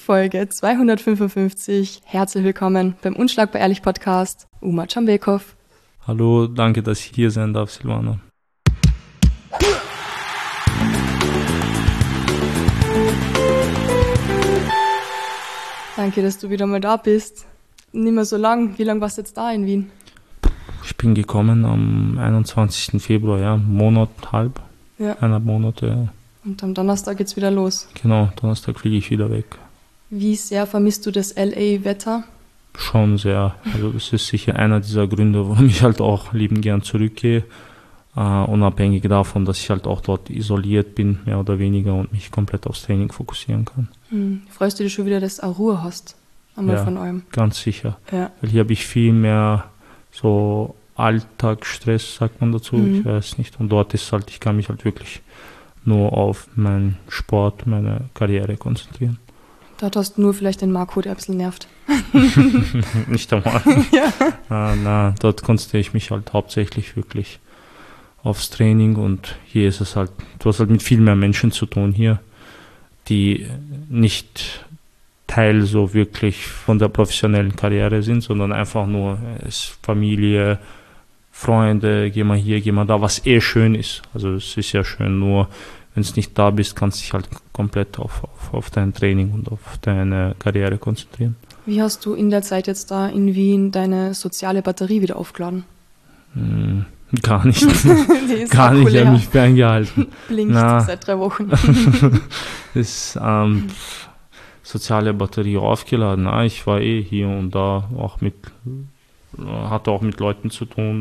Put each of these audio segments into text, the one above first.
Folge 255. Herzlich willkommen beim Unschlagbar Ehrlich Podcast. Umar Cambekov. Hallo, danke, dass ich hier sein darf, Silvana. Danke, dass du wieder mal da bist. Nicht mehr so lang. Wie lange warst du jetzt da in Wien? Ich bin gekommen am 21. Februar, ja, Monat, eineinhalb Monate. Ja. Und am Donnerstag geht's wieder los. Genau, Donnerstag fliege ich wieder weg. Wie sehr vermisst du das LA-Wetter? Schon sehr. Also das ist sicher einer dieser Gründe, warum ich halt auch liebend gern zurückgehe. Unabhängig davon, dass ich halt auch dort isoliert bin, mehr oder weniger, und mich komplett aufs Training fokussieren kann. Freust du dich schon wieder, dass du auch Ruhe hast? Einmal von allem. Ganz sicher. Ja. Weil hier habe ich viel mehr so Alltagsstress, sagt man dazu, ich weiß nicht. Und dort ist halt, ich kann mich halt wirklich nur auf meinen Sport, meine Karriere konzentrieren. Dort hast du nur vielleicht den Marco, der ein bisschen nervt. Nicht einmal. Ja. Dort konzentriere ich mich halt hauptsächlich wirklich aufs Training, und hier ist es halt, du hast halt mit viel mehr Menschen zu tun hier, die nicht Teil so wirklich von der professionellen Karriere sind, sondern einfach nur Familie, Freunde, geh mal hier, geh mal da, was schön ist. Also es ist ja schön, nur wenn du nicht da bist, kannst du dich halt komplett auf dein Training und auf deine Karriere konzentrieren. Wie hast du in der Zeit jetzt da in Wien deine soziale Batterie wieder aufgeladen? Gar nicht. Gar nicht, ich habe mich ferngehalten. Blinkt seit 3 Wochen. Das soziale Batterie aufgeladen. Ich war hier und da hatte auch mit Leuten zu tun,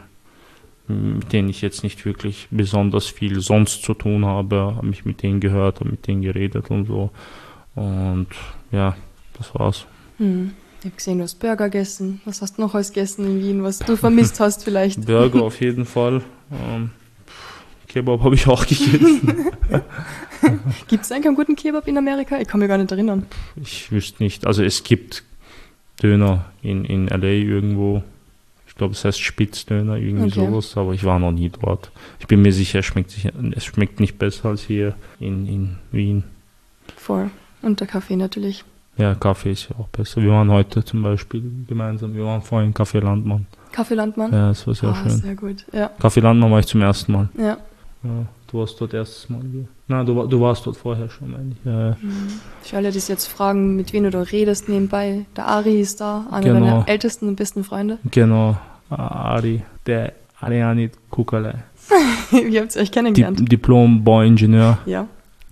mit denen ich jetzt nicht wirklich besonders viel sonst zu tun habe mich mit denen gehört, habe mit denen geredet und so. Und ja, das war's. Ich habe gesehen, du hast Burger gegessen. Was hast du noch alles gegessen in Wien, was du vermisst hast vielleicht? Burger auf jeden Fall. Kebab habe ich auch gegessen. Gibt es eigentlich einen guten Kebab in Amerika? Ich kann mich gar nicht erinnern. Ich wüsste nicht. Also es gibt Döner in LA irgendwo. Ich glaube, es heißt Spitzdöner, irgendwie sowas. Aber ich war noch nie dort. Ich bin mir sicher, es schmeckt nicht besser als hier in Wien. Voll. Und der Kaffee natürlich. Ja, Kaffee ist ja auch besser. Wir waren heute zum Beispiel gemeinsam, wir waren vorhin Café Landmann. Café Landmann? Ja, das war sehr schön. Sehr gut, ja. Café Landmann war ich zum ersten Mal. Ja. Du warst dort erstes Mal. Nein, du warst dort vorher schon, meine ich. Ja. Für alle, die sich jetzt fragen, mit wem du redest nebenbei, der Ari ist da, einer deiner ältesten und besten Freunde. Genau, Ari, der Arianit Kukalai. Wie habt ihr euch kennengelernt? Diplom-Bauingenieur. Ja.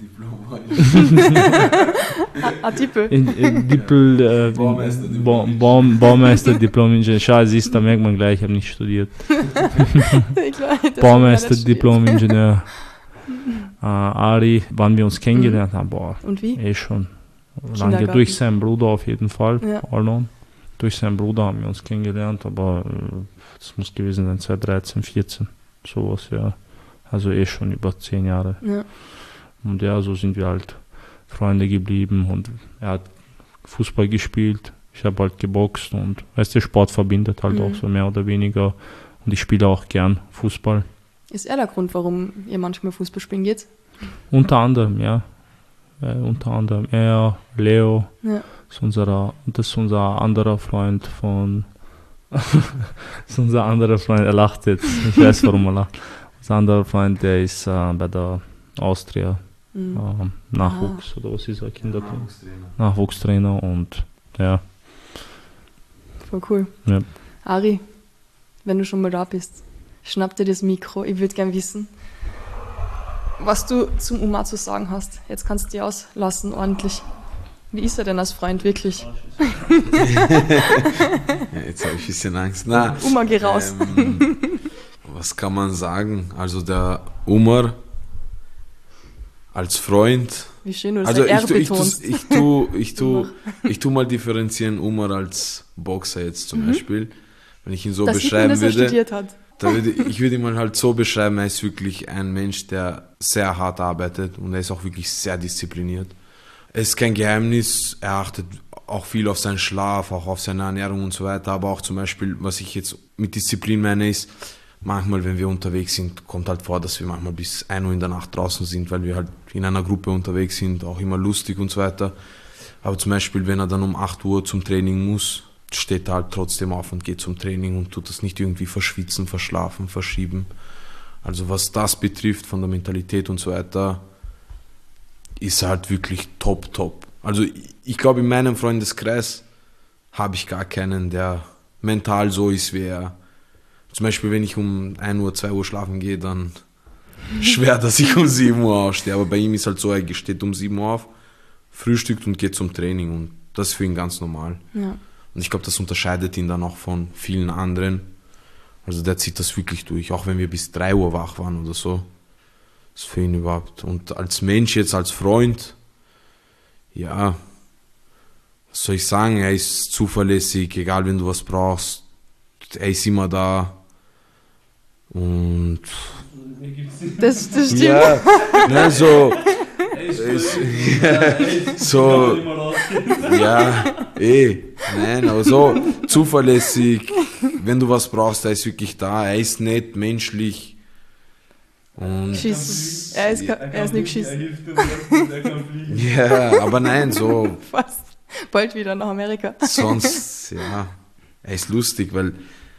Baumeister, Diplom-Ingenieur. Schau, siehst, da merkt man gleich, ich habe nicht studiert. Baumeister, Diplom-Ingenieur. Ari, wann wir uns kennengelernt haben, Und wie? Schon lange, durch seinen Bruder auf jeden Fall. Ja. Durch seinen Bruder haben wir uns kennengelernt, aber das muss gewesen sein, 2013, 14, sowas, ja. Also schon über 10 Jahre. Ja. Und ja, so sind wir halt Freunde geblieben, und er hat Fußball gespielt, ich habe halt geboxt, und weißt du, Sport verbindet halt auch so mehr oder weniger, und ich spiele auch gern Fußball. Ist er der Grund, warum ihr manchmal Fußball spielen geht? Unter anderem, ja. Unter anderem er, Leo, das ist unser anderer Freund das ist unser anderer Freund, er lacht jetzt, ich weiß, warum er lacht. Unser anderer Freund, der ist bei der Austria. Nachwuchs oder was ist er? Nachwuchstrainer, und ja. Voll cool. Ja. Ari, wenn du schon mal da bist, schnapp dir das Mikro. Ich würde gern wissen, was du zum Umar zu sagen hast. Jetzt kannst du dich auslassen, ordentlich. Wie ist er denn als Freund wirklich? Ja, jetzt habe ich ein bisschen Angst. Umar, geh raus. Was kann man sagen? Also der Umar als Freund. Wie schön du das betonst. Ich tu mal differenzieren, Umar als Boxer jetzt zum Beispiel. Wenn ich ihn so beschreiben würde, ich würde ihn mal halt so beschreiben, er ist wirklich ein Mensch, der sehr hart arbeitet, und er ist auch wirklich sehr diszipliniert. Es ist kein Geheimnis, er achtet auch viel auf seinen Schlaf, auch auf seine Ernährung und so weiter, aber auch zum Beispiel, was ich jetzt mit Disziplin meine, ist, manchmal, wenn wir unterwegs sind, kommt halt vor, dass wir manchmal bis 1 Uhr in der Nacht draußen sind, weil wir halt in einer Gruppe unterwegs sind, auch immer lustig und so weiter. Aber zum Beispiel, wenn er dann um 8 Uhr zum Training muss, steht er halt trotzdem auf und geht zum Training und tut das nicht irgendwie verschwitzen, verschlafen, verschieben. Also was das betrifft, von der Mentalität und so weiter, ist er halt wirklich top. Also ich glaube, in meinem Freundeskreis habe ich gar keinen, der mental so ist wie er. Zum Beispiel, wenn ich um 1 Uhr, 2 Uhr schlafen gehe, dann schwer, dass ich um 7 Uhr aufstehe. Aber bei ihm ist halt so, er steht um 7 Uhr auf, frühstückt und geht zum Training. Und das ist für ihn ganz normal. Ja. Und ich glaube, das unterscheidet ihn dann auch von vielen anderen. Also der zieht das wirklich durch, auch wenn wir bis 3 Uhr wach waren oder so. Das ist für ihn überhaupt. Und als Mensch jetzt, als Freund, ja, was soll ich sagen, er ist zuverlässig, egal wenn du was brauchst, er ist immer da. Und das stimmt. Ja, ne, so. Nein, aber so zuverlässig, wenn du was brauchst, er ist wirklich da, er ist nett, menschlich. Und schießen. Er ist nicht geschissen. Er hilft dir, er kann fliegen. Ja, aber nein, so. Fast. Bald wieder nach Amerika. Sonst, ja, er ist lustig, weil,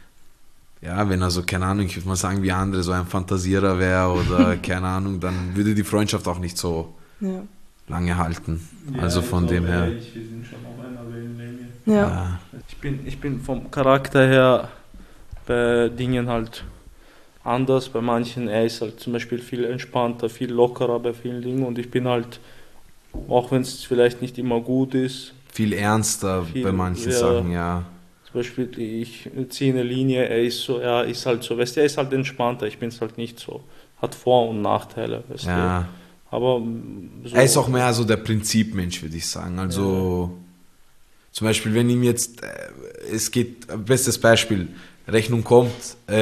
ja, wenn er so, keine Ahnung, ich würde mal sagen, wie andere, so ein Fantasierer wäre oder keine Ahnung, dann würde die Freundschaft auch nicht so lange halten. Ja, also von dem her. Wir sind schon auf einer Wellenlänge. Ja. Ich bin vom Charakter her bei Dingen halt anders. Bei manchen, er ist halt zum Beispiel viel entspannter, viel lockerer bei vielen Dingen und ich bin halt, auch wenn es vielleicht nicht immer gut ist, viel ernster bei manchen Sachen, ja. Zum Beispiel, ich ziehe eine Linie, er ist halt so, weißt du, er ist halt entspannter, ich bin es halt nicht so. Hat Vor- und Nachteile, weißt du. Aber so, er ist auch mehr so der Prinzipmensch, würde ich sagen. Also zum Beispiel, wenn ihm jetzt, es geht, bestes Beispiel, Rechnung kommt,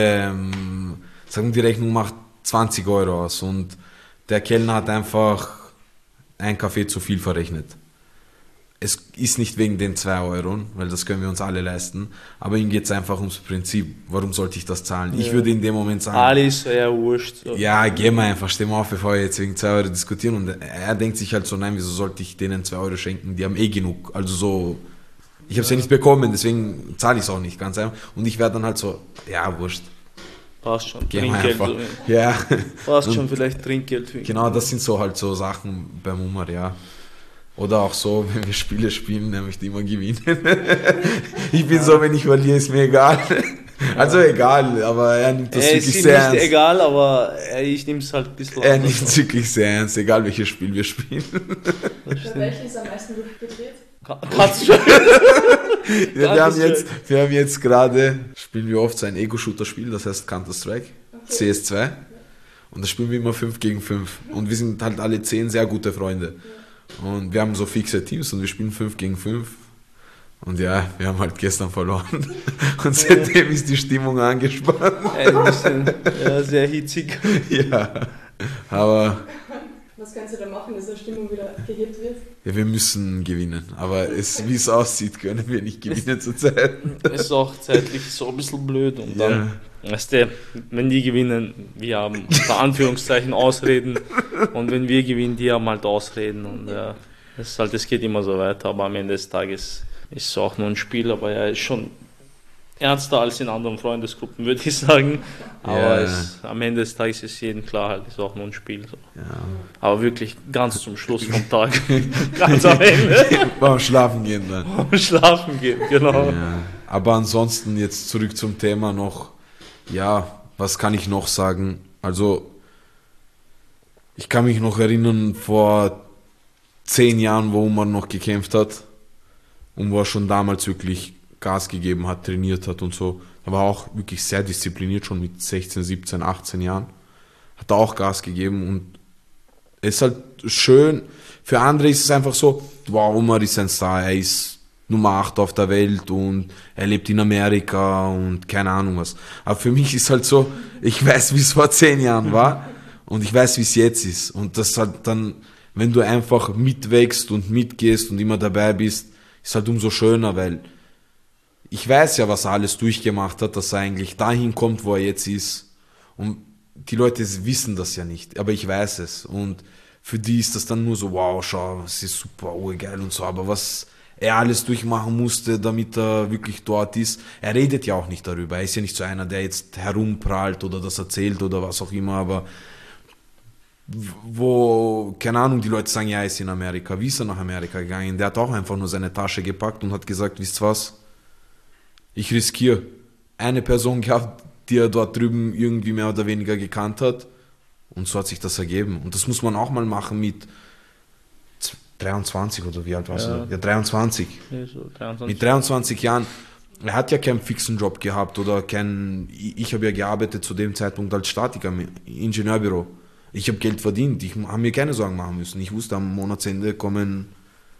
sagen wir, die Rechnung macht 20 Euro aus und der Kellner hat einfach einen Kaffee zu viel verrechnet. Es ist nicht wegen den 2 Euro, weil das können wir uns alle leisten, aber ihm geht es einfach ums Prinzip. Warum sollte ich das zahlen? Ja. Ich würde in dem Moment sagen... Alles eher wurscht. So. Ja, geh mal einfach, steh mal auf, bevor wir jetzt wegen 2 Euro diskutieren. Und er denkt sich halt so, nein, wieso sollte ich denen 2 Euro schenken? Die haben eh genug. Also so, ich habe es ja nicht bekommen, deswegen zahle ich es auch nicht, ganz einfach. Und ich werde dann halt so, ja, wurscht. Passt schon, geh Trinkgeld. So, ja. Passt schon, vielleicht Trinkgeld. Genau, das sind so halt so Sachen beim Umar, ja. Oder auch so, wenn wir Spiele spielen, dann möchte ich immer gewinnen. Ich bin so, wenn ich verliere, ist mir egal. Also egal, aber er nimmt das wirklich sehr ernst. Ist nicht egal, aber ich nehme es halt ein bisschen Er nimmt es wirklich sehr ernst, egal welches Spiel wir spielen. Bei welchem ist am meisten durchgedreht? Kannst schon. Ja, wir haben jetzt gerade, spielen wir oft so ein Ego-Shooter-Spiel, das heißt Counter-Strike, okay. CS2. Und das spielen wir immer 5 gegen 5. Und wir sind halt alle 10 sehr gute Freunde. Und wir haben so fixe Teams und wir spielen 5 gegen 5. Und ja, wir haben halt gestern verloren. Und seitdem ist die Stimmung angespannt. Ein bisschen, sehr hitzig. Ja, aber... Was kannst du da machen, dass die Stimmung wieder gehebt wird? Ja, wir müssen gewinnen. Aber wie es aussieht, können wir nicht gewinnen zurzeit. Ist auch zeitlich so ein bisschen blöd. Und dann, weißt du, wenn die gewinnen, wir haben unter Anführungszeichen Ausreden. Und wenn wir gewinnen, die haben halt Ausreden. Und es geht immer so weiter. Aber am Ende des Tages ist es auch nur ein Spiel. Aber ja, ist schon ernster als in anderen Freundesgruppen, würde ich sagen. Aber am Ende des Tages ist jedem klar, halt, ist auch nur ein Spiel. So. Ja. Aber wirklich ganz zum Schluss vom Tag. Ganz am Ende. Beim Schlafen gehen dann. Beim Schlafen gehen, genau. Ja. Aber ansonsten jetzt zurück zum Thema noch. Ja, was kann ich noch sagen? Also, ich kann mich noch erinnern, vor 10 Jahren, wo man noch gekämpft hat und wo er schon damals wirklich Gas gegeben hat, trainiert hat und so. Er war auch wirklich sehr diszipliniert, schon mit 16, 17, 18 Jahren. Hat er auch Gas gegeben und es ist halt schön. Für andere ist es einfach so, wow, Umar ist ein Star, er ist Nummer 8 auf der Welt und er lebt in Amerika und keine Ahnung was. Aber für mich ist halt so, ich weiß, wie es vor 10 Jahren war und ich weiß, wie es jetzt ist. Und das halt dann, wenn du einfach mitwächst und mitgehst und immer dabei bist, ist halt umso schöner, weil ich weiß ja, was er alles durchgemacht hat, dass er eigentlich dahin kommt, wo er jetzt ist. Und die Leute wissen das ja nicht, aber ich weiß es. Und für die ist das dann nur so, wow, schau, es ist super, geil und so, aber was er alles durchmachen musste, damit er wirklich dort ist, er redet ja auch nicht darüber, er ist ja nicht so einer, der jetzt herumprahlt oder das erzählt oder was auch immer, aber wo, keine Ahnung, die Leute sagen, ja, er ist in Amerika, wie ist er nach Amerika gegangen, der hat auch einfach nur seine Tasche gepackt und hat gesagt, wisst ihr was, ich riskiere eine Person gehabt, die er dort drüben irgendwie mehr oder weniger gekannt hat. Und so hat sich das ergeben. Und das muss man auch mal machen mit 23 oder wie alt warst du? Ja, 23. Ja, so 23. Mit 23 Jahren. Er hat ja keinen fixen Job gehabt oder ich habe ja gearbeitet zu dem Zeitpunkt als Statiker im Ingenieurbüro. Ich habe Geld verdient. Ich habe mir keine Sorgen machen müssen. Ich wusste, am Monatsende kommt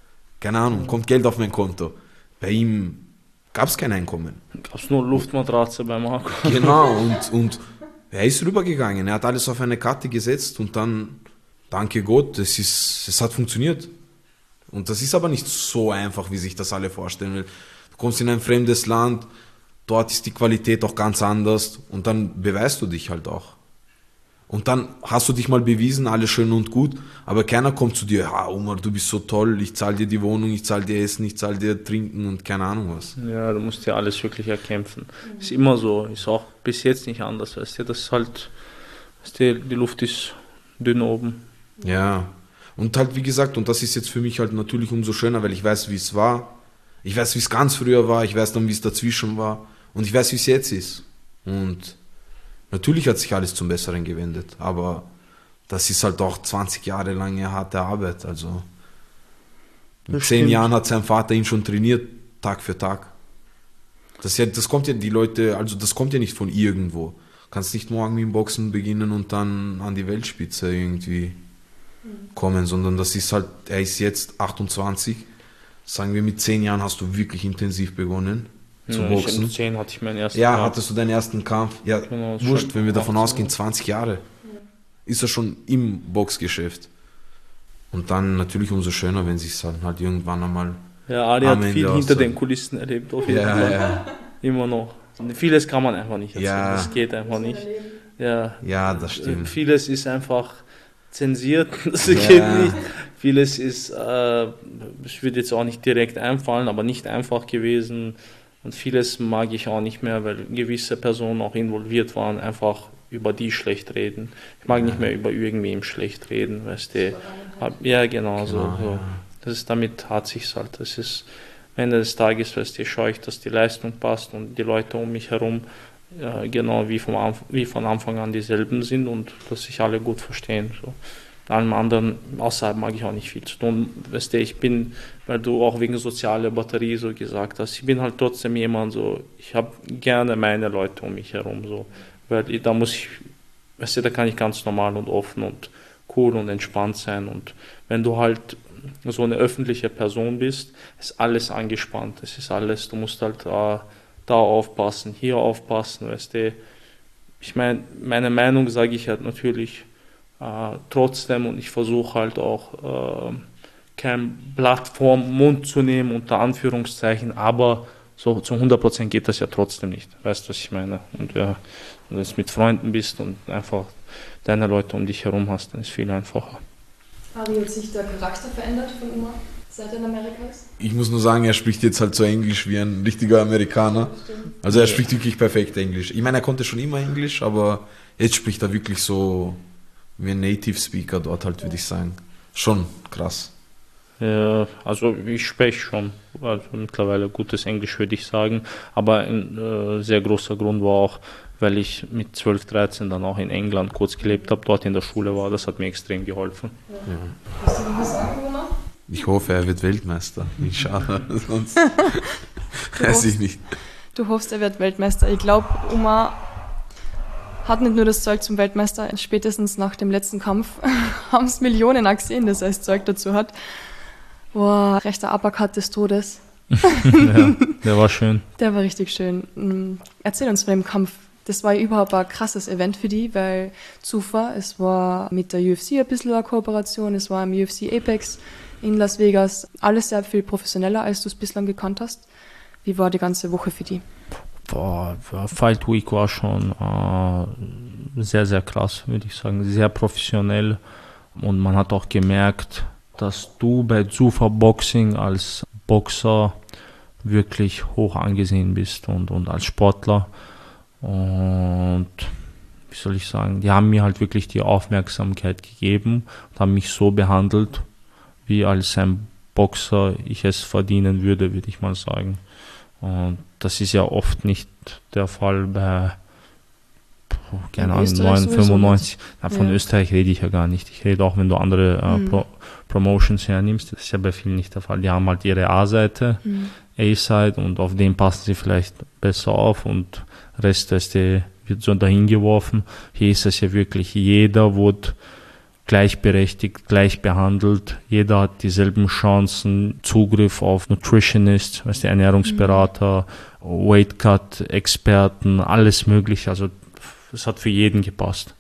Geld auf mein Konto. Bei ihm gab es kein Einkommen. Gab es nur Luftmatratze bei Marco. Genau, und er ist rübergegangen. Er hat alles auf eine Karte gesetzt und dann, danke Gott, es hat funktioniert. Und das ist aber nicht so einfach, wie sich das alle vorstellen. Du kommst in ein fremdes Land, dort ist die Qualität auch ganz anders und dann beweist du dich halt auch. Und dann hast du dich mal bewiesen, alles schön und gut, aber keiner kommt zu dir, Omar, du bist so toll, ich zahle dir die Wohnung, ich zahle dir Essen, ich zahle dir Trinken und keine Ahnung was. Ja, du musst dir alles wirklich erkämpfen. Ist immer so, ist auch bis jetzt nicht anders, weißt du, das ist halt, die Luft ist dünn oben. Ja, und halt wie gesagt, und das ist jetzt für mich halt natürlich umso schöner, weil ich weiß, wie es war, ich weiß, wie es ganz früher war, ich weiß dann, wie es dazwischen war und ich weiß, wie es jetzt ist. Und natürlich hat sich alles zum Besseren gewendet, aber das ist halt auch 20 Jahre lange harte Arbeit. Also mit 10 Jahren hat sein Vater ihn schon trainiert, Tag für Tag. Das kommt ja die Leute, also das kommt ja nicht von irgendwo. Du kannst nicht morgen mit dem Boxen beginnen und dann an die Weltspitze irgendwie kommen, sondern das ist halt, er ist jetzt 28, sagen wir mit 10 Jahren hast du wirklich intensiv begonnen. Zu boxen. Mit 10 hatte ich meinen ersten Kampf. Hattest du deinen ersten Kampf? Ja, genau, wurscht, wenn wir davon ausgehen, 20 Jahre. Ist er schon im Boxgeschäft. Und dann natürlich umso schöner, wenn sich es halt irgendwann einmal... Ja, Ali hat viel hinter den Kulissen erlebt, auf jeden Fall. Ja. Immer noch. Vieles kann man einfach nicht erzählen, das geht einfach nicht. Ja, das stimmt. Vieles ist einfach zensiert, das geht nicht. Vieles ist, es wird jetzt auch nicht direkt einfallen, aber nicht einfach gewesen. Und vieles mag ich auch nicht mehr, weil gewisse Personen auch involviert waren, einfach über die schlecht reden. Ich mag nicht mehr über irgendwem schlecht reden, weißt du. Ja, genau so. Damit hat sich's halt. Das ist, am Ende des Tages, weißt du, schaue ich, dass die Leistung passt und die Leute um mich herum genau wie von Anfang an dieselben sind und dass sich alle gut verstehen. So. Allem anderen außerhalb mag ich auch nicht viel zu tun. Weißt du, ich bin, weil du auch wegen sozialer Batterie so gesagt hast, ich bin halt trotzdem jemand so, ich habe gerne meine Leute um mich herum, so, weil da muss ich, weißt du, da kann ich ganz normal und offen und cool und entspannt sein und wenn du halt so eine öffentliche Person bist, ist alles angespannt, es ist alles, du musst halt da aufpassen, hier aufpassen, weißt du, ich meine Meinung sage ich halt natürlich trotzdem und ich versuche halt auch kein Blatt vorm Mund zu nehmen, unter Anführungszeichen, aber so zu 100% geht das ja trotzdem nicht, weißt du, was ich meine? Und wenn du jetzt mit Freunden bist und einfach deine Leute um dich herum hast, dann ist es viel einfacher. Wie hat sich der Charakter verändert von Omar, seit er in Amerika ist? Ich muss nur sagen, er spricht jetzt halt so Englisch wie ein richtiger Amerikaner. Also er spricht wirklich perfekt Englisch. Ich meine, er konnte schon immer Englisch, aber jetzt spricht er wirklich so wie ein Native Speaker dort halt, würde ich sagen. Schon krass. Ja, also ich spreche schon, also mittlerweile gutes Englisch, würde ich sagen, aber ein sehr großer Grund war auch, weil ich mit 12, 13 dann auch in England kurz gelebt habe, dort in der Schule war, das hat mir extrem geholfen. Ja. Hast du noch was sagen, Omar? Ich hoffe, er wird Weltmeister, inshallah, sonst weiß ich nicht. Du hoffst, er wird Weltmeister. Ich glaube, Omar hat nicht nur das Zeug zum Weltmeister, spätestens nach dem letzten Kampf haben es Millionen auch gesehen, dass er das Zeug dazu hat. Boah, rechter Uppercut des Todes. Ja, der war schön. Der war richtig schön. Erzähl uns von dem Kampf. Das war überhaupt ein krasses Event für die, weil Zufall, es war mit der UFC ein bisschen eine Kooperation, es war im UFC Apex in Las Vegas. Alles sehr viel professioneller, als du es bislang gekannt hast. Wie war die ganze Woche für die? Boah, Fight Week war schon sehr, sehr krass, würde ich sagen. Sehr professionell. Und man hat auch gemerkt, dass du bei Zufall Boxing als Boxer wirklich hoch angesehen bist und als Sportler. Und wie soll ich sagen, die haben mir halt wirklich die Aufmerksamkeit gegeben und haben mich so behandelt, wie als ein Boxer ich es verdienen würde, würde ich mal sagen. Und das ist ja oft nicht der Fall bei, keine Ahnung, 95. Von Österreich rede ich ja gar nicht. Ich rede auch, wenn du andere Promotions hernimmst, das ist ja bei vielen nicht der Fall. Die haben halt ihre A-Seite, A-Side, und auf den passen sie vielleicht besser auf und Rest wird so dahin geworfen. Hier ist es ja wirklich, jeder wurde gleichberechtigt, gleich behandelt. Jeder hat dieselben Chancen, Zugriff auf Nutritionist, Ernährungsberater, Weight Cut Experten, alles mögliche. Also es hat für jeden gepasst.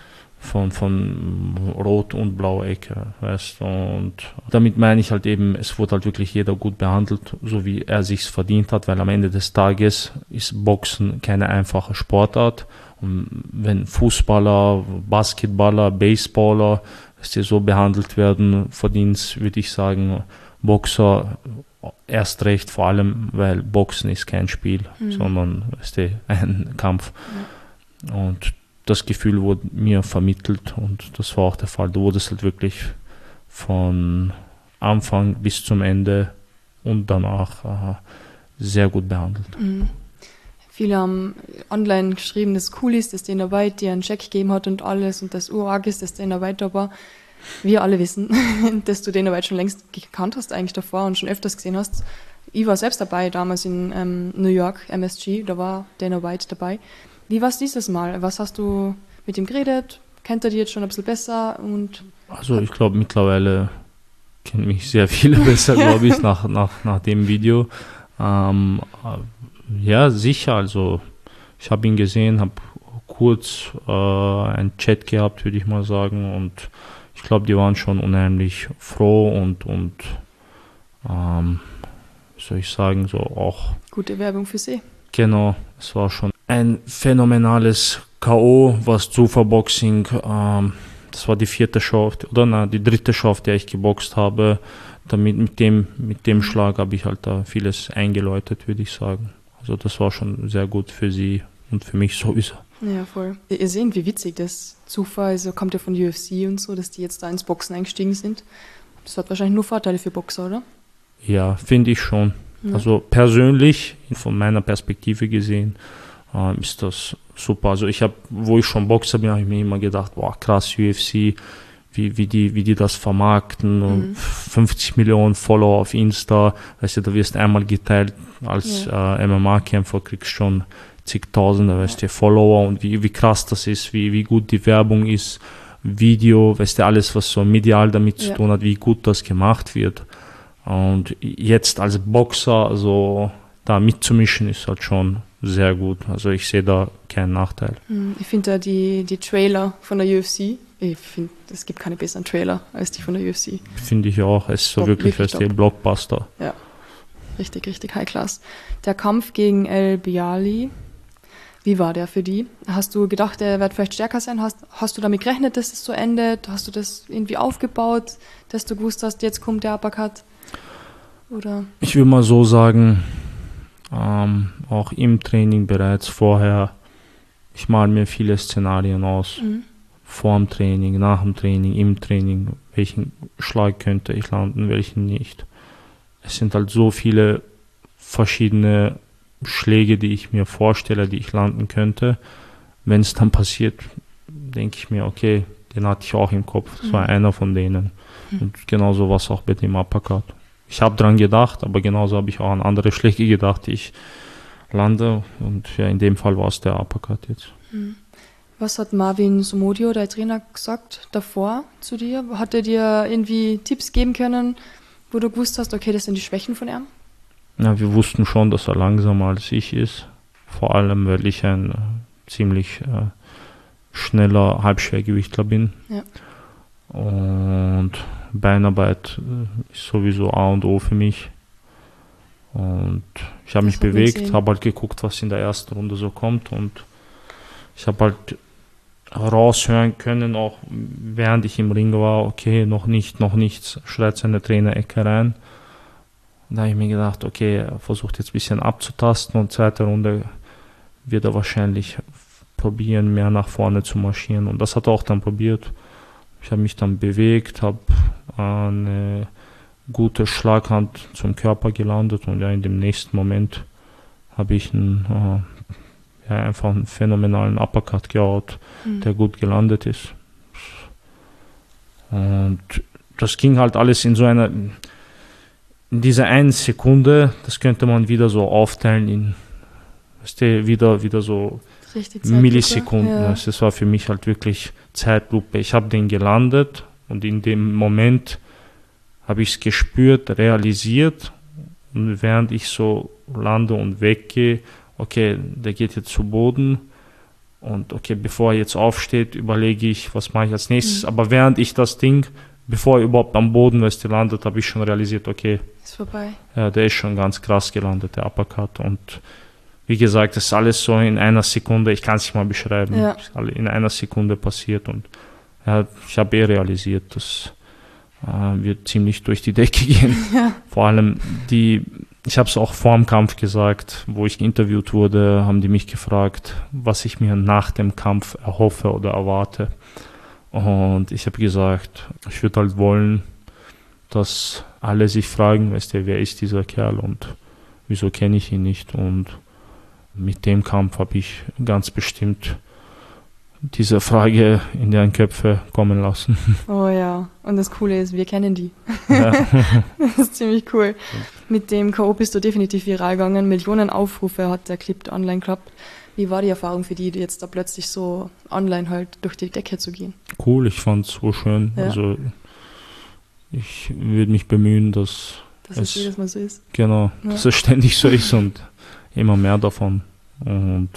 Von Rot- und Blau-Ecke, weißt du. Und damit meine ich halt eben, es wurde halt wirklich jeder gut behandelt, so wie er sich's verdient hat, weil am Ende des Tages ist Boxen keine einfache Sportart. Und wenn Fußballer, Basketballer, Baseballer, dass die so behandelt werden, verdient, würde ich sagen, Boxer erst recht, vor allem, weil Boxen ist kein Spiel, sondern ist ein Kampf. Und das Gefühl wurde mir vermittelt und das war auch der Fall. Du wurdest halt wirklich von Anfang bis zum Ende und danach sehr gut behandelt. Viele haben online geschrieben, dass es cool ist, dass Dana White dir einen Check gegeben hat und alles und das urarg ist, dass Dana White da war. Wir alle wissen, dass du Dana White schon längst gekannt hast eigentlich davor und schon öfters gesehen hast. Ich war selbst dabei, damals in New York, MSG, da war Dana White dabei. Wie war es dieses Mal? Was hast du mit ihm geredet? Kennt er dich jetzt schon ein bisschen besser? Also ich glaube, mittlerweile kennt mich sehr viele besser, glaube ich, nach dem Video. Ja, sicher. Also ich habe ihn gesehen, habe kurz einen Chat gehabt, würde ich mal sagen. Und ich glaube, die waren schon unheimlich froh und wie soll ich sagen, so auch... Gute Werbung für sie. Genau, es war schon ein phänomenales K.O., was Zufall-Boxing, das war die dritte Show, auf der ich geboxt habe. Damit mit dem Schlag habe ich halt da vieles eingeläutet, würde ich sagen. Also das war schon sehr gut für sie und für mich sowieso. Ja, voll. Ihr seht, wie witzig das Zufall, also kommt ja von UFC und so, dass die jetzt da ins Boxen eingestiegen sind. Das hat wahrscheinlich nur Vorteile für Boxer, oder? Ja, finde ich schon. Ja. Also persönlich, von meiner Perspektive gesehen, ist das super. Also wo ich schon Boxer bin, habe ich mir immer gedacht, boah, krass, UFC, wie die das vermarkten, 50 Millionen Follower auf Insta, weißt du, da wirst einmal geteilt als MMA-Kämpfer, kriegst schon zigtausende, weißt du, Follower und wie krass das ist, wie gut die Werbung ist, Video, weißt du, alles, was so medial damit zu tun hat, wie gut das gemacht wird. Und jetzt als Boxer, also da mitzumischen, ist halt schon sehr gut. Also ich sehe da keinen Nachteil. Ich finde da die Trailer von der UFC, ich finde, es gibt keine besseren Trailer als die von der UFC. Finde ich auch. Es ist so wirklich der Blockbuster. Ja, richtig, richtig High Class. Der Kampf gegen El Bialy, wie war der für die? Hast du gedacht, der wird vielleicht stärker sein? Hast du damit gerechnet, dass es so endet? Hast du das irgendwie aufgebaut, dass du gewusst hast, jetzt kommt der Uppercut? Oder? Ich will mal so sagen, auch im Training bereits vorher, ich male mir viele Szenarien aus. Vor dem Training, nach dem Training, im Training, welchen Schlag könnte ich landen, welchen nicht. Es sind halt so viele verschiedene Schläge, die ich mir vorstelle, die ich landen könnte. Wenn es dann passiert, denke ich mir, okay, den hatte ich auch im Kopf. Das war einer von denen. Und genauso war es auch mit dem Uppercut. Ich habe dran gedacht, aber genauso habe ich auch an andere Schläge gedacht, die ich lande. Und ja, in dem Fall war es der Uppercut jetzt. Was hat Marvin Somodio, der Trainer, gesagt davor zu dir? Hat er dir irgendwie Tipps geben können, wo du gewusst hast, okay, das sind die Schwächen von ihm? Ja, wir wussten schon, dass er langsamer als ich ist. Vor allem, weil ich ein ziemlich schneller Halbschwergewichtler bin. Ja. Und Beinarbeit ist sowieso A und O für mich. Und ich habe mich bewegt, habe halt geguckt, was in der ersten Runde so kommt. Und ich habe halt raushören können, auch während ich im Ring war, okay, noch nichts, schreit seine Trainerecke rein. Und da habe ich mir gedacht, okay, er versucht jetzt ein bisschen abzutasten und zweite Runde wird er wahrscheinlich probieren, mehr nach vorne zu marschieren. Und das hat er auch dann probiert. Ich habe mich dann bewegt, habe eine gute Schlaghand zum Körper gelandet und ja, in dem nächsten Moment habe ich einfach einen phänomenalen Uppercut gehaut, der gut gelandet ist. Und das ging halt alles in dieser einen Sekunde, das könnte man wieder so aufteilen in wieder so Millisekunden. Ja. Das war für mich halt wirklich Zeitlupe. Ich habe den gelandet und in dem Moment habe ich es gespürt, realisiert und während ich so lande und weggehe, okay, der geht jetzt zu Boden und okay, bevor er jetzt aufsteht, überlege ich, was mache ich als nächstes. Aber während ich das Ding, bevor er überhaupt am Boden landet, habe ich schon realisiert, okay, ist vorbei. Ja, der ist schon ganz krass gelandet, der Uppercut. Und wie gesagt, das ist alles so in einer Sekunde, ich kann es nicht mal beschreiben, in einer Sekunde passiert und ja, ich habe realisiert, das wird ziemlich durch die Decke gehen. Ja. Vor allem ich habe es auch vor dem Kampf gesagt, wo ich interviewt wurde, haben die mich gefragt, was ich mir nach dem Kampf erhoffe oder erwarte. Und ich habe gesagt, ich würde halt wollen, dass alle sich fragen, wer ist dieser Kerl und wieso kenne ich ihn nicht. Und mit dem Kampf habe ich ganz bestimmt diese Frage in deren Köpfe kommen lassen. Oh ja, und das Coole ist, wir kennen die. Ja. Das ist ziemlich cool. Mit dem K.O. bist du definitiv viral gegangen, Millionen Aufrufe hat der Clip online gehabt. Wie war die Erfahrung für die jetzt da plötzlich so online halt durch die Decke zu gehen? Cool, ich fand es so schön. Ja. Also ich würde mich bemühen, dass es jedes Mal so ist. Genau, ja. Dass es ständig so ist und immer mehr davon. Und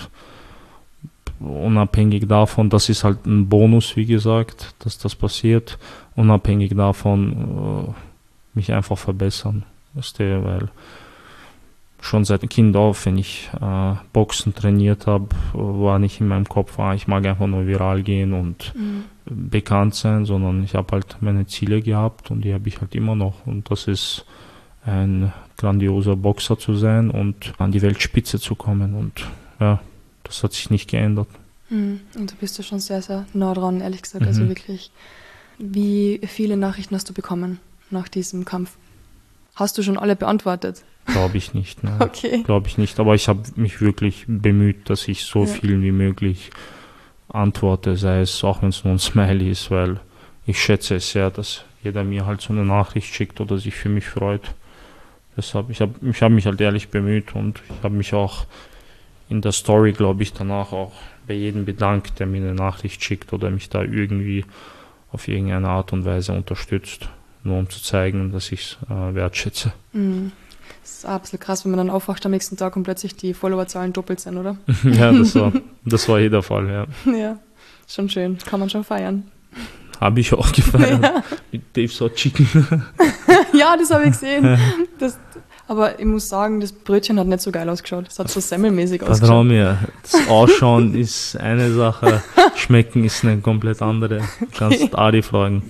unabhängig davon, das ist halt ein Bonus, wie gesagt, dass das passiert. Unabhängig davon mich einfach verbessern. Weil schon seit Kind auf, wenn ich Boxen trainiert habe, war nicht in meinem Kopf, ich mag einfach nur viral gehen und bekannt sein, sondern ich habe halt meine Ziele gehabt und die habe ich halt immer noch. Und das ist ein grandioser Boxer zu sein und an die Weltspitze zu kommen. Und ja, das hat sich nicht geändert. Und du bist ja schon sehr, sehr nah dran, ehrlich gesagt. Also wirklich, wie viele Nachrichten hast du bekommen nach diesem Kampf? Hast du schon alle beantwortet? Glaube ich nicht. Nein. Okay. Glaube ich nicht. Aber ich habe mich wirklich bemüht, dass ich so viel wie möglich antworte, sei es auch wenn es nur ein Smiley ist, weil ich schätze es sehr, dass jeder mir halt so eine Nachricht schickt oder sich für mich freut. Deshalb, ich hab mich halt ehrlich bemüht und ich habe mich auch in der Story, glaube ich, danach auch bei jedem bedankt, der mir eine Nachricht schickt oder mich da irgendwie auf irgendeine Art und Weise unterstützt, nur um zu zeigen, dass ich es wertschätze. Das ist absolut krass, wenn man dann aufwacht am nächsten Tag und plötzlich die Followerzahlen doppelt sind, oder? Ja, das war jeder Fall, ja. Ja, schon schön. Kann man schon feiern. Habe ich auch gefeiert. Ja. Mit Dave's Hot Chicken. Ja, das habe ich gesehen. Aber ich muss sagen, das Brötchen hat nicht so geil ausgeschaut. Es hat so semmelmäßig ausgeschaut. Vertrau mir, das Ausschauen ist eine Sache, Schmecken ist eine komplett andere. Du kannst Ari fragen.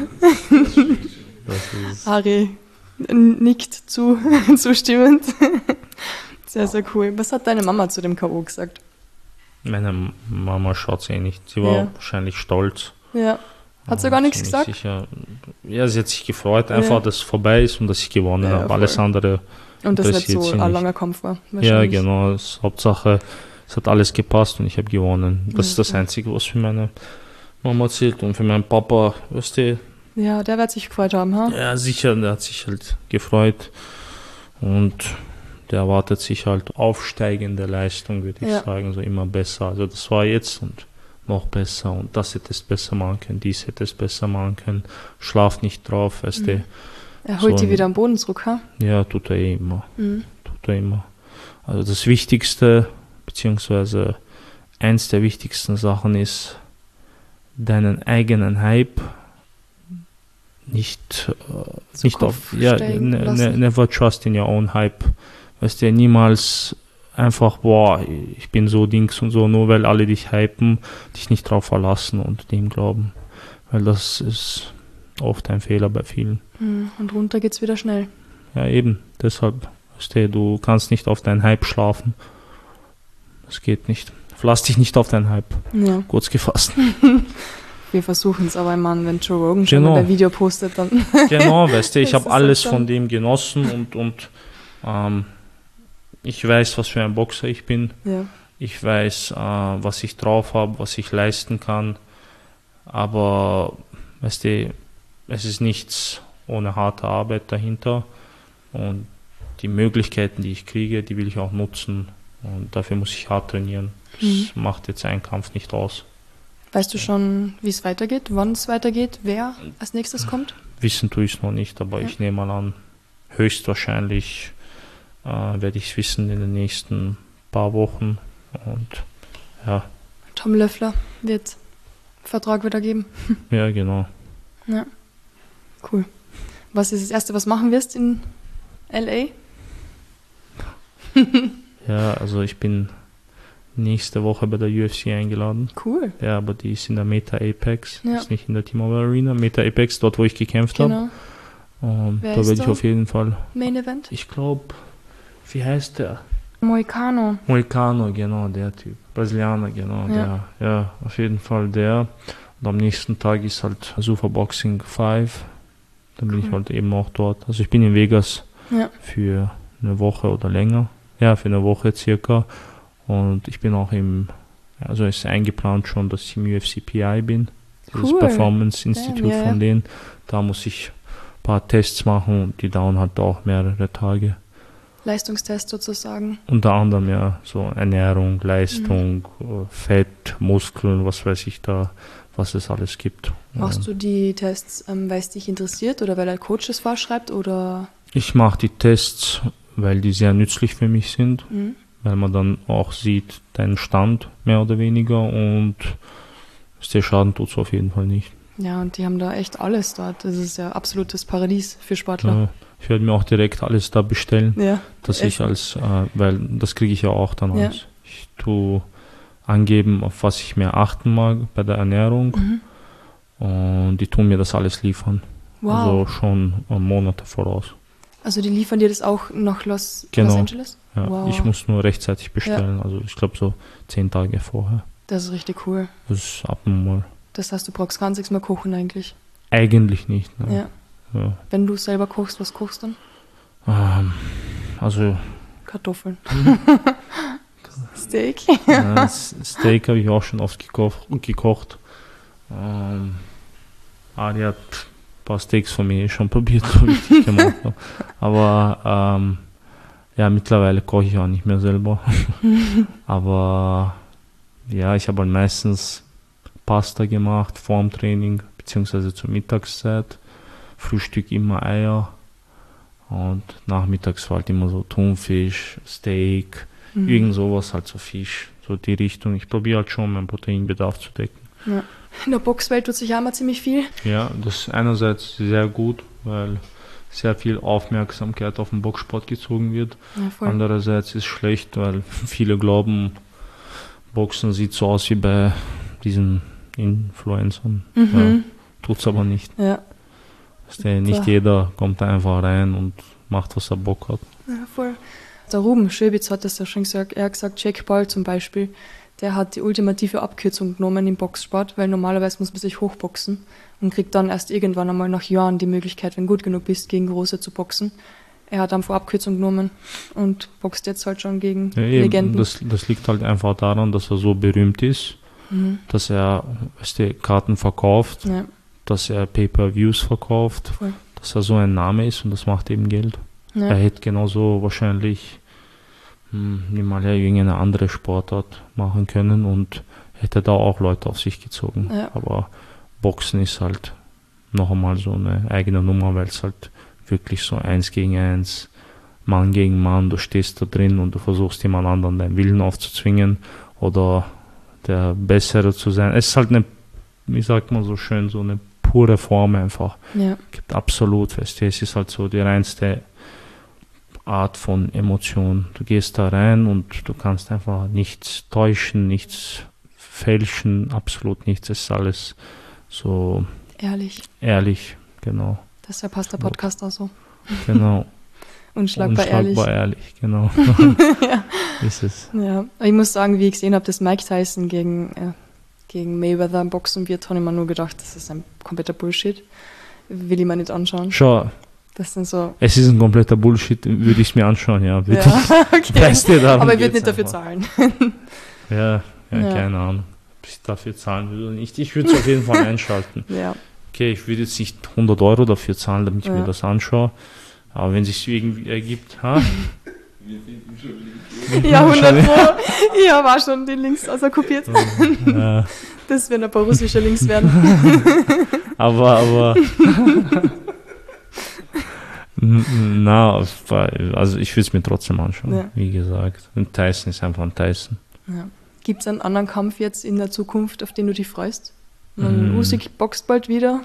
Ari nickt zustimmend. Sehr, sehr cool. Was hat deine Mama zu dem K.O. gesagt? Meine Mama schaut sie nicht. Sie war wahrscheinlich stolz. Ja. Hat sie gar nichts gesagt? Sicher. Ja, sie hat sich gefreut, einfach, dass es vorbei ist und dass ich gewonnen habe. Alles andere und dass nicht so ein langer Kampf war. Ja, genau. Hauptsache, es hat alles gepasst und ich habe gewonnen. Das ist das Einzige, was für meine Mama zählt. Und für meinen Papa, weißt du. Ja, der wird sich gefreut haben, ha? Ja, sicher, der hat sich halt gefreut. Und der erwartet sich halt aufsteigende Leistung, würde ich sagen. So immer besser. Also das war jetzt und noch besser und das hätte es besser machen können, dies hätte es besser machen können, schlaf nicht drauf, weißt du. Er holt die wieder am Boden zurück, ha? Ja, tut er immer. Tut er immer. Also das Wichtigste, beziehungsweise eins der wichtigsten Sachen ist, deinen eigenen Hype nicht auf, never trust in your own hype. Weißt du, niemals einfach, boah, ich bin so Dings und so, nur weil alle dich hypen, dich nicht drauf verlassen und dem glauben. Weil das ist oft ein Fehler bei vielen. Und runter geht's wieder schnell. Ja, eben. Deshalb, du kannst nicht auf deinen Hype schlafen. Das geht nicht. Verlass dich nicht auf deinen Hype. Ja. Kurz gefasst. Wir versuchen es, aber Mann, wenn Joe Rogan schon mal ein Video postet, dann... Genau, weißt du, ich habe alles von dem genossen und ich weiß, was für ein Boxer ich bin. Ja. Ich weiß, was ich drauf habe, was ich leisten kann. Aber, weißt du, es ist nichts ohne harte Arbeit dahinter. Und die Möglichkeiten, die ich kriege, die will ich auch nutzen. Und dafür muss ich hart trainieren. Das macht jetzt einen Kampf nicht aus. Weißt du schon, wie es weitergeht, wann es weitergeht, wer als nächstes kommt? Wissen tue ich es noch nicht, aber ich nehme mal an, höchstwahrscheinlich werde ich es wissen in den nächsten paar Wochen. Und ja. Tom Löffler wird Vertrag wieder geben. Ja, genau. Ja, cool. Was ist das Erste, was machen wirst in L.A.? Ja, also ich bin nächste Woche bei der UFC eingeladen. Cool. Ja, aber die ist in der Meta Apex, ist nicht in der T-Mobile Arena. Meta Apex, dort wo ich gekämpft habe. Und da werde ich auf jeden Fall... Main Event? Ich glaube, wie heißt der? Moicano, genau, der Typ. Brasilianer, genau, der. Ja, auf jeden Fall der. Und am nächsten Tag ist halt Superboxing 5. Dann bin ich halt eben auch dort. Also ich bin in Vegas für eine Woche oder länger. Ja, für eine Woche circa. Und ich bin auch also es ist eingeplant schon, dass ich im UFC PI bin. Das Performance Institute von denen. Da muss ich ein paar Tests machen und die dauern halt auch mehrere Tage. Leistungstest sozusagen. Unter anderem ja so Ernährung, Leistung, Fett, Muskeln, was weiß ich da, was es alles gibt. Machst du die Tests, weil es dich interessiert oder weil der Coach es vorschreibt oder? Ich mache die Tests, weil die sehr nützlich für mich sind, weil man dann auch sieht deinen Stand mehr oder weniger und der Schaden tut es auf jeden Fall nicht. Ja, und die haben da echt alles dort. Das ist ja absolutes Paradies für Sportler. Ja, ich werde mir auch direkt alles da bestellen, dass ich weil das kriege ich ja auch dann alles. Ich tue angeben, auf was ich mehr achten mag bei der Ernährung und die tun mir das alles liefern. Wow. Also schon Monate voraus. Also die liefern dir das auch nach Los Angeles? Ja, wow. Ich muss nur rechtzeitig bestellen, also ich glaube so 10 Tage vorher. Das ist richtig cool. Das ist abnormal. Das heißt, du brauchst gar nichts mehr kochen eigentlich? Eigentlich nicht, ne? Ja. Wenn du selber kochst, was kochst du dann? Also... Kartoffeln. Steak? Ja, Steak habe ich auch schon oft gekocht. Ari hat ein paar Steaks von mir schon probiert, so richtig gemacht. Aber mittlerweile koche ich auch nicht mehr selber. Aber ja, ich habe halt meistens Pasta gemacht vorm Training, beziehungsweise zur Mittagszeit. Frühstück immer Eier. Und nachmittags war halt immer so Thunfisch, Steak, irgend sowas, halt so Fisch, so die Richtung. Ich probiere halt schon, meinen Proteinbedarf zu decken. Ja. In der Boxwelt tut sich ja immer ziemlich viel. Ja, das ist einerseits sehr gut, weil sehr viel Aufmerksamkeit auf den Boxsport gezogen wird. Ja, andererseits ist es schlecht, weil viele glauben, Boxen sieht so aus wie bei diesen Influencern. Ja, tut's aber nicht. Ja. Nicht jeder kommt einfach rein und macht, was er Bock hat. Ja, voll. Der Ruben Schöbitz hat das ja schon gesagt. Er hat gesagt, Jack Paul zum Beispiel, der hat die ultimative Abkürzung genommen im Boxsport, weil normalerweise muss man sich hochboxen und kriegt dann erst irgendwann einmal nach Jahren die Möglichkeit, wenn du gut genug bist, gegen Große zu boxen. Er hat einfach Abkürzung genommen und boxt jetzt halt schon gegen Legenden. Das liegt halt einfach daran, dass er so berühmt ist, dass er Karten verkauft, dass er Pay-Per-Views verkauft, dass er so ein Name ist und das macht eben Geld. Ja. Er hätte genauso wahrscheinlich irgendeine andere Sportart machen können und hätte da auch Leute auf sich gezogen. Ja. Aber Boxen ist halt noch einmal so eine eigene Nummer, weil es halt wirklich so 1 gegen 1, Mann gegen Mann, du stehst da drin und du versuchst jemand anderen deinen Willen aufzuzwingen oder der Bessere zu sein. Es ist halt eine, wie sagt man so schön, so eine pure Form einfach. Ja. Gibt absolut, es ist halt so die reinste Art von Emotion. Du gehst da rein und du kannst einfach nichts täuschen, nichts fälschen, absolut nichts. Es ist alles so ehrlich, genau. Deshalb passt der Podcast auch so. Genau. Unschlagbar ehrlich, genau. Ja. Ist es. Ja, ich muss sagen, wie ich gesehen habe, dass Mike Tyson gegen Mayweather boxen wird, habe ich mir nur gedacht, das ist ein kompletter Bullshit. Will ich mir nicht anschauen. Schau. Das sind so. Es ist ein kompletter Bullshit, würde ich es mir anschauen, ja. Ja, okay. Aber ich würde nicht dafür einfach zahlen. Ja, keine Ahnung. Ob ich dafür zahlen würde oder nicht. Ich würde es auf jeden Fall einschalten. Ja. Okay, ich würde jetzt nicht 100 Euro dafür zahlen, damit ich mir das anschaue. Aber wenn es sich irgendwie ergibt, Wir finden schon Ja, 100 Pro. Ich habe auch schon die Links kopiert. Ja. Das werden ein paar russische Links werden. aber also ich würde es mir trotzdem anschauen, wie gesagt. Und Tyson ist einfach ein Tyson. Ja. Gibt es einen anderen Kampf jetzt in der Zukunft, auf den du dich freust? Usyk boxt bald wieder.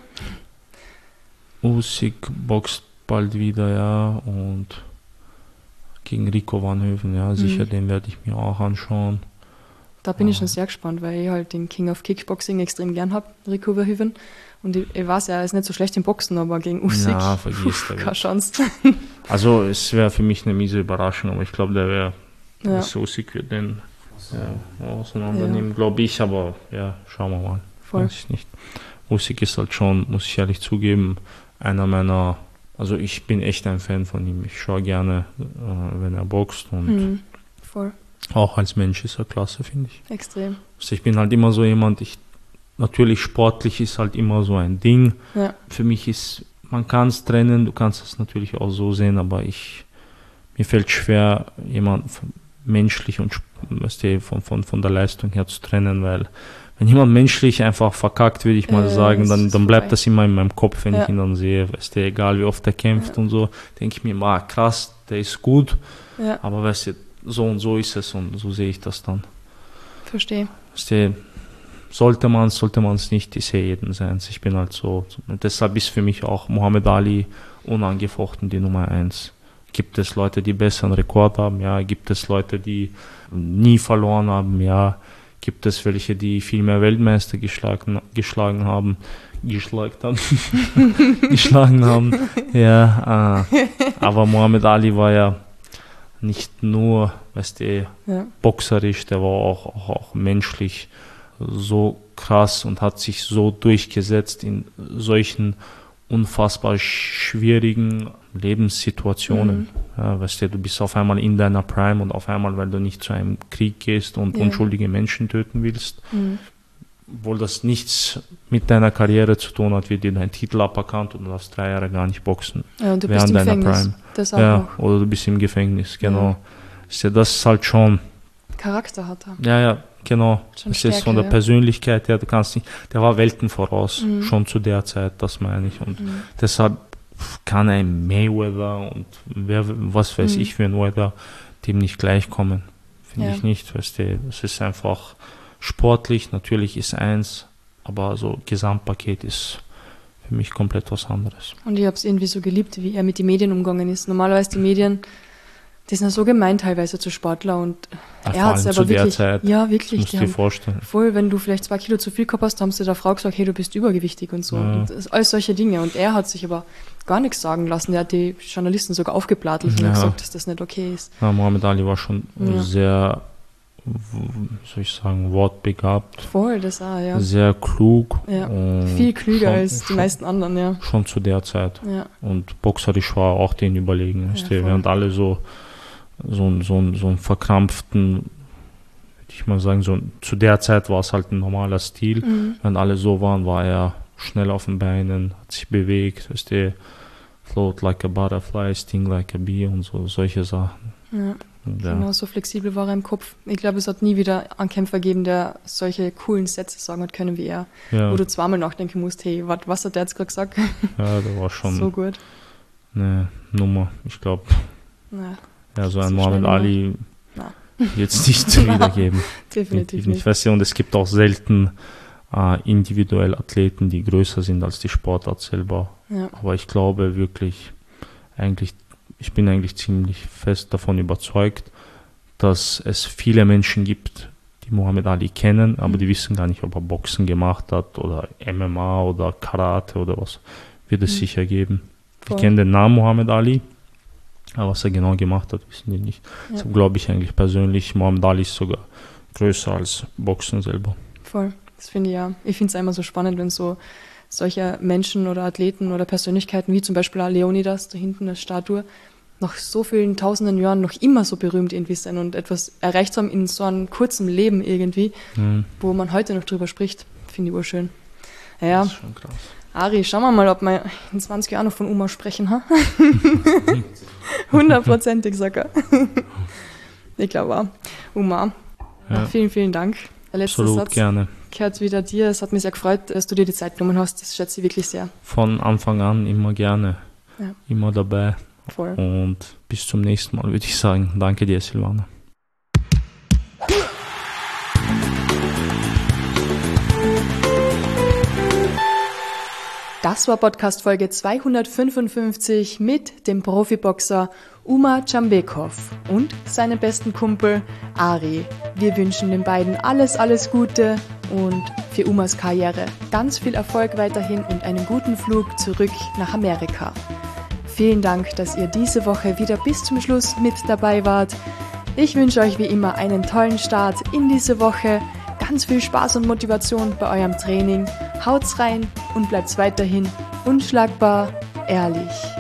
Usyk boxt bald wieder, ja, und gegen Rico Vanhoeven, ja, sicher, den werde ich mir auch anschauen. Da bin ich schon sehr gespannt, weil ich halt den King of Kickboxing extrem gern habe, Rico Verhoeven. Und ich weiß ja, er ist nicht so schlecht im Boxen, aber gegen Usyk, keine Chance. Also es wäre für mich eine miese Überraschung, aber ich glaube, Usyk wird den auseinandernehmen, glaube ich, aber ja, schauen wir mal. Voll. Weiß ich nicht. Usyk ist halt schon, muss ich ehrlich zugeben, also ich bin echt ein Fan von ihm. Ich schaue gerne, wenn er boxt und voll. Auch als Mensch ist er klasse, finde ich. Extrem. Also ich bin halt immer so jemand, natürlich sportlich ist halt immer so ein Ding. Ja. Für mich ist, man kann es trennen, du kannst es natürlich auch so sehen, aber mir fällt schwer, jemand menschlich und von der Leistung her zu trennen, weil wenn jemand menschlich einfach verkackt, würde ich mal sagen, dann bleibt das immer in meinem Kopf, wenn ich ihn dann sehe. Weißt du, egal wie oft er kämpft und so, denke ich mir immer, krass, der ist gut, aber weißt du, so und so ist es und so sehe ich das dann. Verstehe. Weißt du, sollte man es nicht, ich sehe jeden seins. Ich bin halt so. Und deshalb ist für mich auch Muhammad Ali unangefochten die Nummer 1. Gibt es Leute, die besseren Rekord haben? Ja. Gibt es Leute, die nie verloren haben? Ja. Gibt es welche, die viel mehr Weltmeister geschlagen haben? Ja. Aber Muhammad Ali war ja nicht nur, weißt du, boxerisch, der war auch menschlich so krass und hat sich so durchgesetzt in solchen unfassbar schwierigen Lebenssituationen. Ja, weißt du bist auf einmal in deiner Prime und auf einmal, weil du nicht zu einem Krieg gehst und unschuldige Menschen töten willst, obwohl das nichts mit deiner Karriere zu tun hat, wird dir dein Titel aberkannt und du darfst 3 Jahre gar nicht boxen. Ja, und du bist im Gefängnis. Das auch noch. Oder du bist im Gefängnis, genau. Ja. Das ist halt schon... Charakter hat er. Ja, genau. Das ist von der Persönlichkeit her, du kannst nicht... Der war Welten voraus, schon zu der Zeit, das meine ich. Und deshalb kann ein Mayweather und was weiß ich für ein Weather dem nicht gleichkommen. Finde ich nicht, weißt du. Das ist einfach... Sportlich, natürlich ist eins, aber so Gesamtpaket ist für mich komplett was anderes. Und ich habe es irgendwie so geliebt, wie er mit den Medien umgegangen ist. Normalerweise die Medien, die sind ja so gemein teilweise zu Sportler und er hat es aber wirklich... Zeit, ja, wirklich. Das musst du dir vorstellen. Voll, wenn du vielleicht 2 Kilo zu viel gehabt hast, haben sie der Frau gesagt, hey, du bist übergewichtig und so. Ja. Und all solche Dinge. Und er hat sich aber gar nichts sagen lassen. Er hat die Journalisten sogar aufgeblattelt und gesagt, dass das nicht okay ist. Ja, Muhammad Ali war schon sehr... soll ich sagen, wortbegabt. Voll, das auch, ja. Sehr klug. Ja. Viel klüger als die meisten anderen, ja. Schon zu der Zeit. Ja. Und boxerisch war auch denen überlegen. Während alle so einen verkrampften, würde ich mal sagen, zu der Zeit war es halt ein normaler Stil. Wenn alle so waren, war er schnell auf den Beinen, hat sich bewegt, float like a butterfly, sting like a bee und solche Sachen. Ja. Genau, so flexibel war er im Kopf. Ich glaube, es hat nie wieder einen Kämpfer gegeben, der solche coolen Sätze sagen hat können wie er. Ja. Wo du zweimal nachdenken musst, hey, was hat der jetzt gerade gesagt? Ja, der war schon so gut. Eine Nummer, ich glaube. So ein Muhammad Ali jetzt nicht zu wiedergeben. Definitiv nicht. Weißt du, und es gibt auch selten individuell Athleten, die größer sind als die Sportart selber. Ja. Aber ich glaube wirklich, eigentlich ich bin eigentlich ziemlich fest davon überzeugt, dass es viele Menschen gibt, die Muhammad Ali kennen, aber die wissen gar nicht, ob er Boxen gemacht hat oder MMA oder Karate oder was. Wird es sicher geben. Voll. Ich kenne den Namen Muhammad Ali, aber was er genau gemacht hat, wissen die nicht. Ja. So glaube ich eigentlich persönlich, Muhammad Ali ist sogar größer als Boxen selber. Voll, das finde ich ja. Ich finde es immer so spannend, wenn so solche Menschen oder Athleten oder Persönlichkeiten, wie zum Beispiel auch Leonidas, da hinten eine Statue, nach so vielen tausenden Jahren noch immer so berühmt irgendwie sind und etwas erreicht haben in so einem kurzen Leben irgendwie, wo man heute noch drüber spricht. Finde ich urschön. Ja, das ist schon krass. Ari, schauen wir mal, ob wir in 20 Jahren noch von Uma sprechen, ha? 100%ig sogar. Ich glaube auch. Uma, vielen, vielen Dank. Der letzte Absolut, Satz gerne. Gehört wieder dir. Es hat mich sehr gefreut, dass du dir die Zeit genommen hast. Das schätze ich wirklich sehr. Von Anfang an immer gerne. Ja. Immer dabei. Voll. Und bis zum nächsten Mal, würde ich sagen. Danke dir, Silvana. Das war Podcast Folge 255 mit dem Profiboxer Uma Jambekov und seinem besten Kumpel Ari. Wir wünschen den beiden alles, alles Gute und für Umas Karriere ganz viel Erfolg weiterhin und einen guten Flug zurück nach Amerika. Vielen Dank, dass ihr diese Woche wieder bis zum Schluss mit dabei wart. Ich wünsche euch wie immer einen tollen Start in diese Woche. Ganz viel Spaß und Motivation bei eurem Training. Haut's rein und bleibt weiterhin unschlagbar ehrlich.